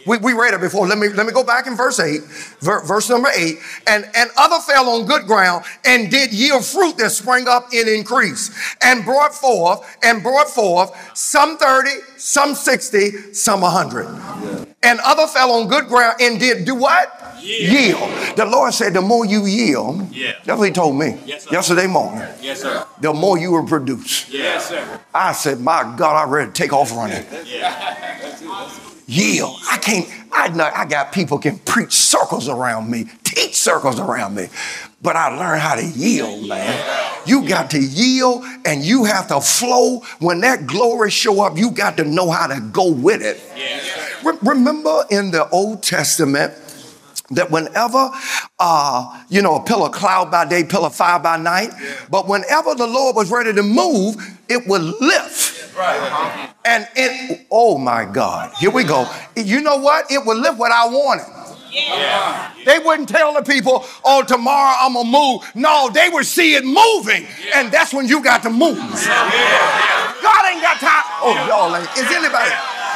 We, we read it before. Let me, let me go back in verse eight, ver, verse number eight. And, and other fell on good ground and did yield fruit that sprang up in increase and brought forth and brought forth some thirty, some sixty, some a hundred. Yeah. And other fell on good ground and did do what? Yield. yield. The Lord said, the more you yield, yeah. That's what he told me yes, yesterday morning. Yes, sir. The more you will produce. Yes, sir. I said, my God, I'm ready to take off running. Yeah. Yield. I can't, I know I got people can preach circles around me, teach circles around me, but I learned how to yield, man. You got to yield and you have to flow. When that glory show up, you got to know how to go with it. Yeah. Re- remember in the Old Testament, that whenever, uh, you know, a pillar of cloud by day, pillar of fire by night, yeah. But whenever the Lord was ready to move, it would lift. Right. Uh-huh. And it, oh my God, here we go. You know what? It would lift what I wanted. Yeah. They wouldn't tell the people, oh, tomorrow I'm going to move. No, they would see it moving. Yeah. And that's when you got to move. Yeah. God ain't got time. Oh, y'all ain't. Is anybody?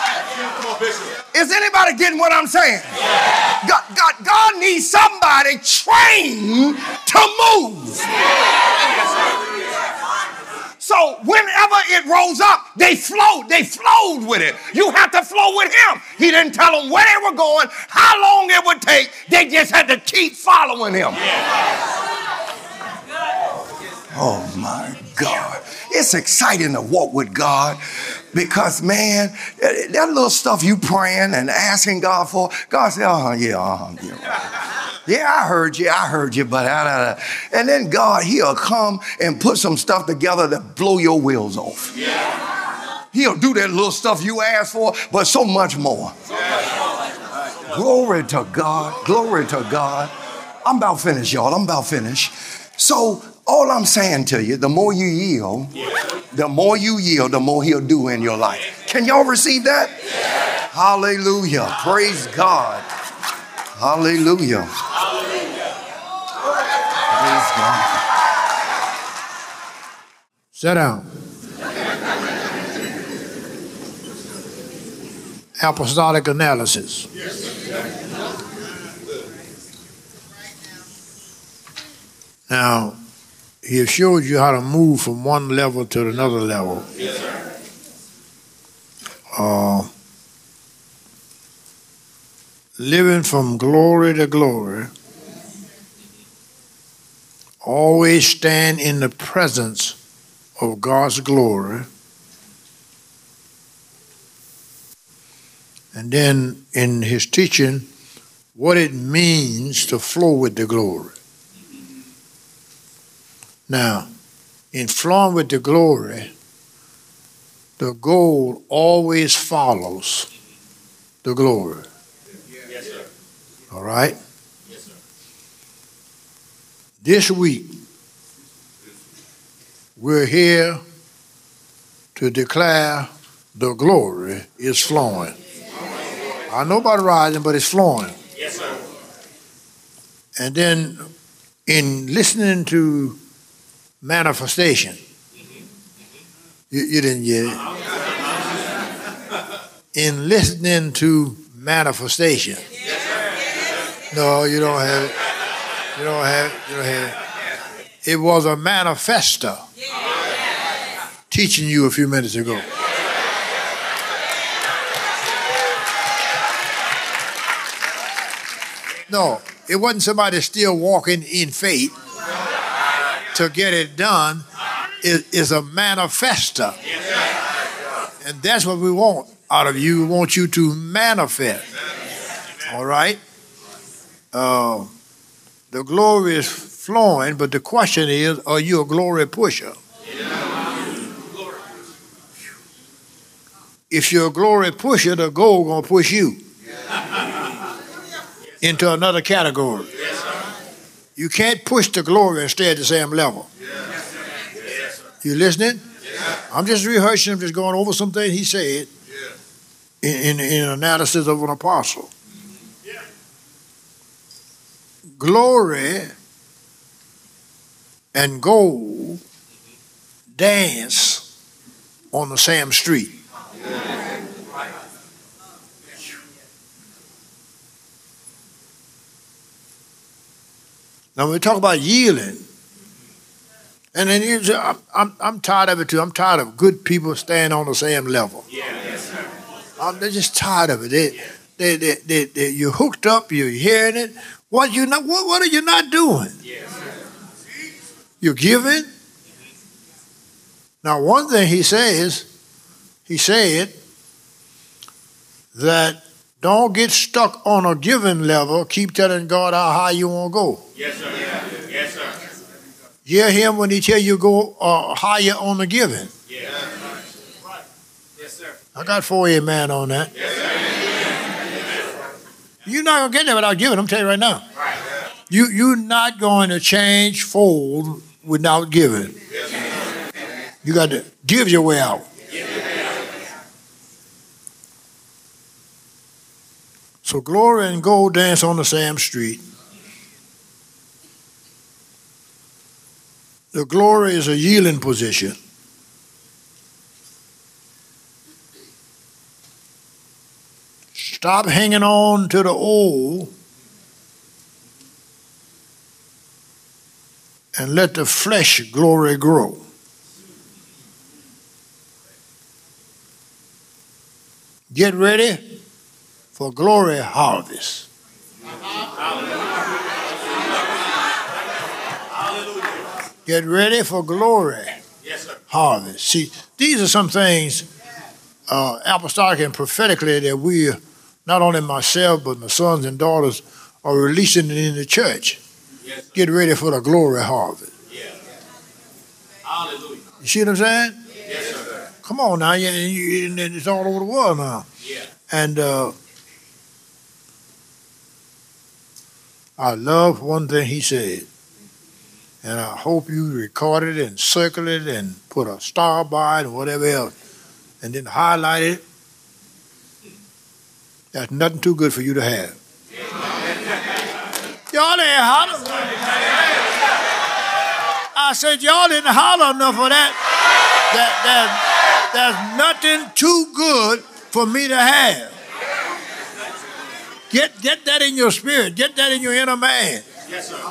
Is anybody getting what I'm saying? Yeah. God, God, God needs somebody trained to move. So whenever it rose up, they flowed. They flowed with it. You have to flow with him. He didn't tell them where they were going, how long it would take. They just had to keep following him. Oh my God. It's exciting to walk with God. Because, man, that little stuff you praying and asking God for, God said, oh, yeah, uh, yeah. Yeah, I heard you, I heard you, but I, uh, and then God, he'll come and put some stuff together to blow your wheels off. Yeah. He'll do that little stuff you asked for, but so much more. Yeah. Glory to God, glory to God. I'm about finished, y'all, I'm about finished. So, all I'm saying to you, the more you yield, the more you yield, the more he'll do in your life. Can y'all receive that? Hallelujah. Praise God. Hallelujah. Praise God. Sit down. Apostolic analysis. Now, he showed you how to move from one level to another level. Yes, sir. Uh, living from glory to glory. Always stand in the presence of God's glory. And then in his teaching, what it means to flow with the glory. Now, in flowing with the glory, the goal always follows the glory. Yes, sir. All right? Yes, sir. This week, we're here to declare the glory is flowing. I know about rising, but it's flowing. Yes, sir. And then in listening to manifestation. You, you didn't get it. In listening to manifestation. No, you don't have it. You don't have it. You don't have it. It was a manifester teaching you a few minutes ago. No, it wasn't somebody still walking in faith to get it done. It is a manifester. And that's what we want out of you. We want you to manifest. All right? Uh, the glory is flowing, but the question is, are you a glory pusher? If you're a glory pusher, the goal is going to push you into another category. You can't push the glory and stay at the same level. You listening? I'm just rehearsing, I'm just going over some things he said in, in, in analysis of an apostle. Glory and gold dance on the same street. Now we talk about yielding. And then you say, I'm, I'm, I'm tired of it too. I'm tired of good people staying on the same level. Yeah, yes, sir. I'm they're just tired of it. They, yeah. they, they, they, they, you're hooked up. You're hearing it. What you not? What, what are you not doing? Yes, you're giving. Now, one thing he says, he said that don't get stuck on a giving level. Keep telling God how high you want to go. Yes, sir. Yes, sir. Hear him when he tell you go uh, higher on the giving. Yeah. Right. Yes, sir. I got four amen on that. Yes, sir. You're not going to get there without giving, I'm telling you right now. Right. You, you're not going to change fold without giving. Yes, sir. You got to give your way out. So glory and gold dance on the same street. The glory is a yielding position. Stop hanging on to the old and let the flesh glory grow. Get ready for glory harvest. Get ready for glory Yes, sir. harvest. See, these are some things uh, apostolic and prophetically that we, not only myself, but my sons and daughters are releasing it in the church. Yes, sir. Get ready for the glory harvest. Yeah. Hallelujah. You see what I'm saying? Yes, sir. Come on now, you, you, it's all over the world now. Yeah. And uh, I love one thing he said, and I hope you record it and circle it and put a star by it and whatever else, and then highlight it. That's nothing too good for you to have. Y'all ain't holler. I said y'all didn't holler enough for that. That, that there's nothing too good for me to have. Get get that in your spirit. Get that in your inner man. Yes, sir.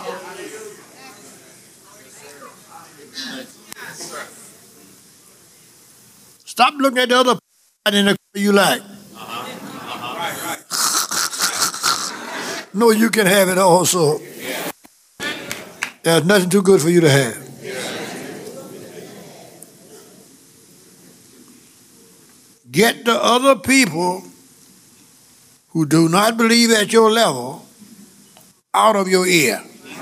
Stop looking at the other in the you like. Uh-huh. Uh-huh. Right, right. No, you can have it also. Yeah. There's nothing too good for you to have. Get the other people who do not believe at your level out of your ear.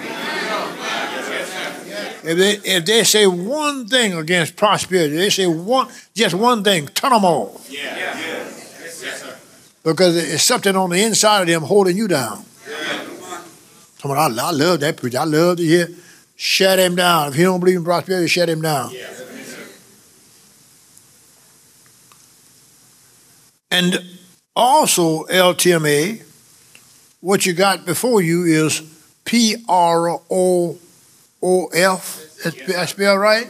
If they, if they say one thing against prosperity, they say one, just one thing, turn them off. Yeah. Yeah. Yes, yes, sir. Because it's something on the inside of them holding you down. Yeah. Come on, I, I love that preacher. I love to hear. Shut him down. If he don't believe in prosperity, shut him down. Yeah. And also, L T M A, what you got before you is P R O O F. That's, I spell right?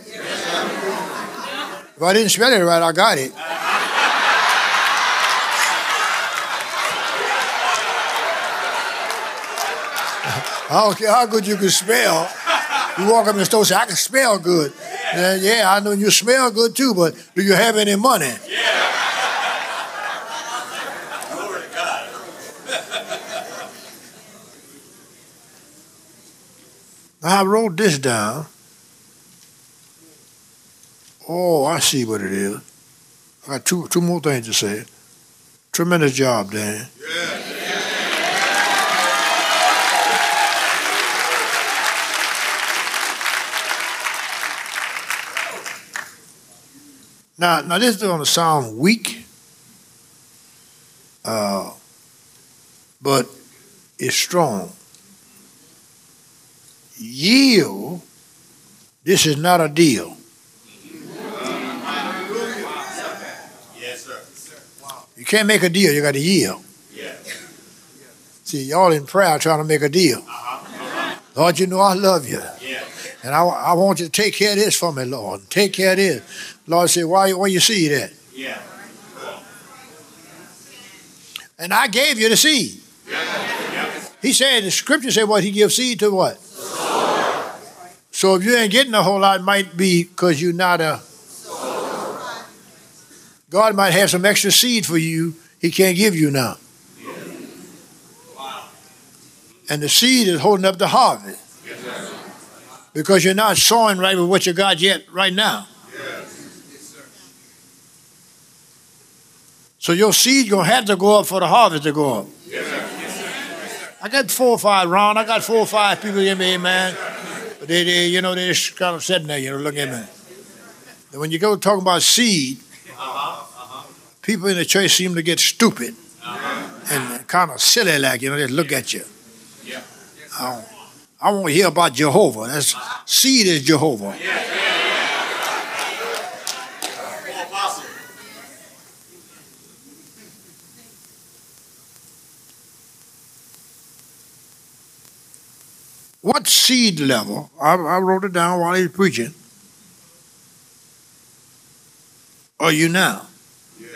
If I didn't spell it right, I got it. I don't care how good you can spell. You walk up in the store and say, I can spell good. And yeah, I know you smell good too, but do you have any money? Glory to God. I wrote this down. Oh, I see what it is. I got two two more things to say. Tremendous job, Dan. Yeah. Now, now this is going to sound weak, uh, but it's strong. Yield. This is not a deal. Yes, sir. You can't make a deal. You got to yield. Yeah. See, y'all in prayer trying to make a deal. Uh-huh. Uh-huh. Lord, you know I love you. Yeah. And I, I want you to take care of this for me, Lord. Take care of this. Lord said, why, why you see that? Yeah. And I gave you the seed. Yeah. He said, the scripture said what? He gives seed to what? So if you ain't getting a whole lot, it might be because you're not a... God might have some extra seed for you he can't give you now. And the seed is holding up the harvest. Because you're not sowing right with what you got yet right now. So your seed going to have to go up for the harvest to go up. I got four or five round. I got four or five people in me, man. But they, they, you know, they're just kind of sitting there, you know, looking at me. And when you go talking about seed, people in the church seem to get stupid and kind of silly like, you know, just look at you. I, don't, I want to hear about Jehovah. That's, seed is Jehovah. What seed level, I, I wrote it down while he was preaching, are you now? Yeah.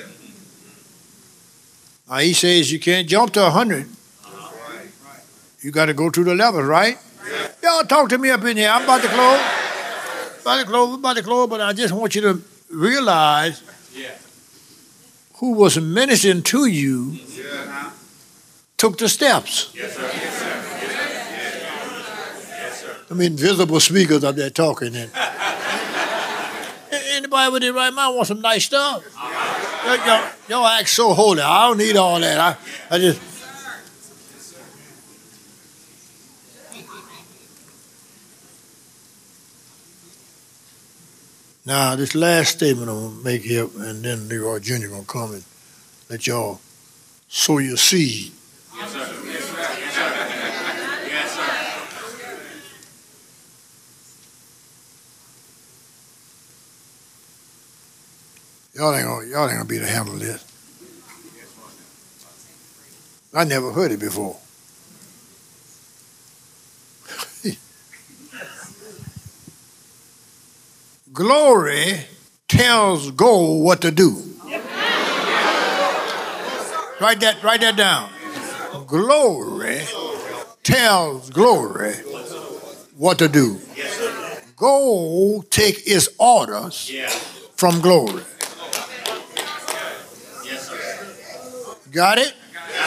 Now he says you can't jump to one hundred. Uh-huh. You got to go through the levels, right? Yeah. Y'all talk to me up in here. I'm about to close. About to close, about to close, but I just want you to realize yeah. who was ministering to you yeah. took the steps. Yes, sir. Yes, sir. Them invisible speakers up there talking. And anybody with their right mind wants some nice stuff. Y'all, y'all act so holy. I don't need all that. I, I just. Now, this last statement I'm going to make here, and then Leroy Junior going to come and let y'all sow your seed. Yes, sir. Yes, sir. Yes, sir. Yes, sir. Y'all ain't gonna, y'all ain't gonna be able to handle this. I never heard it before. Glory tells gold what to do. Write that, write that down. Glory tells glory what to do. Gold take its orders from glory. Got it?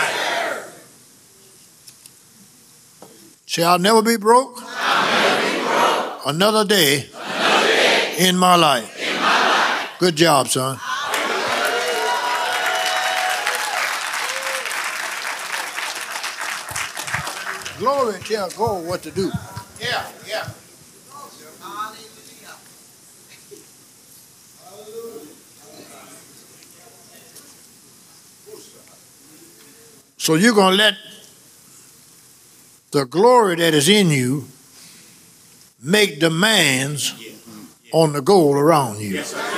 Say, I'll never be broke. I'll never be broke. Another day, Another day in, my life. in my life. Good job, son. Glory tell gold what to do. Yeah, yeah. So you're going to let the glory that is in you make demands on the gold around you. Yes, sir.